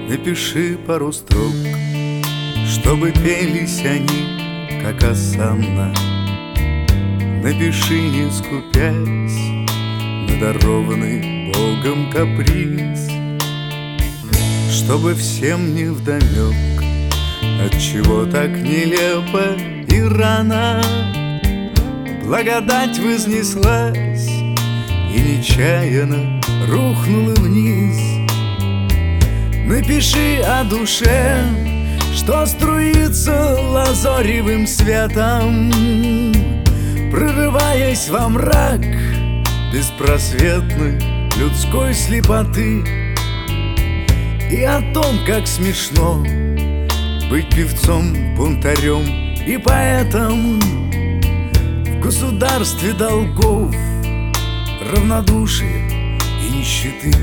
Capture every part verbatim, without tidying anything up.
Напиши пару строк, чтобы пелись они, как осанна. Напиши, не скупясь, на дарованный Богом каприз, чтобы всем невдомек, отчего так нелепо и рано благодать вознеслась и нечаянно рухнула вниз. Напиши о душе, что струится лазоревым светом, прорываясь во мрак беспросветной людской слепоты, и о том, как смешно быть певцом, бунтарем и поэтом в государстве долгов, равнодушия и нищеты.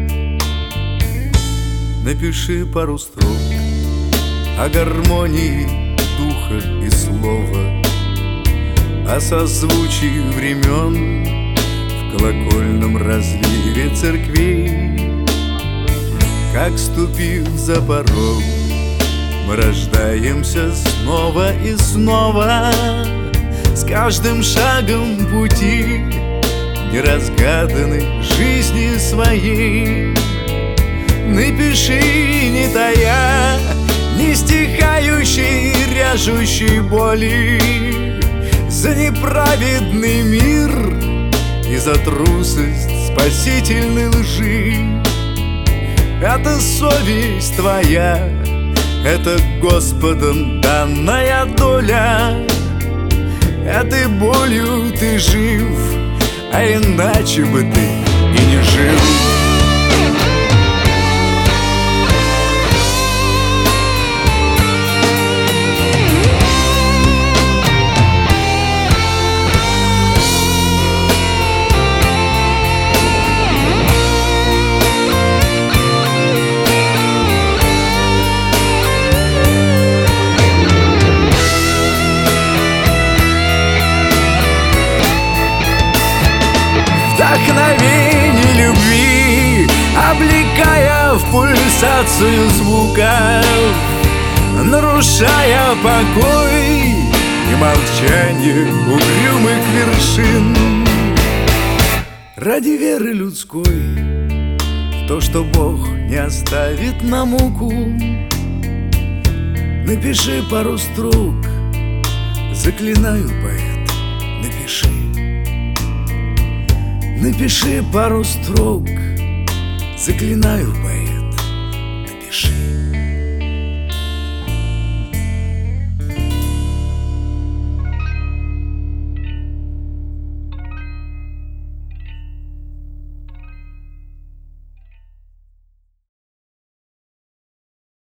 Напиши пару строк о гармонии духа и слова, о созвучии времен в колокольном разливе церквей. Как, ступив за порог, мы рождаемся снова и снова, с каждым шагом пути неразгаданной жизни своей. Напиши, не тая, не стихающей, ряжущей боли, за неправедный мир и за трусость спасительной лжи. Это совесть твоя, это Господом данная доля, этой болью ты жив, а иначе бы ты и не жил. Вдохновение любви, облекая в пульсацию звуков, нарушая покой и молчание угрюмых вершин. Ради веры людской в то, что Бог не оставит на муку, напиши пару строк, заклинаю, поэт, напиши. Напиши пару строк, заклинаю, поэт, напиши.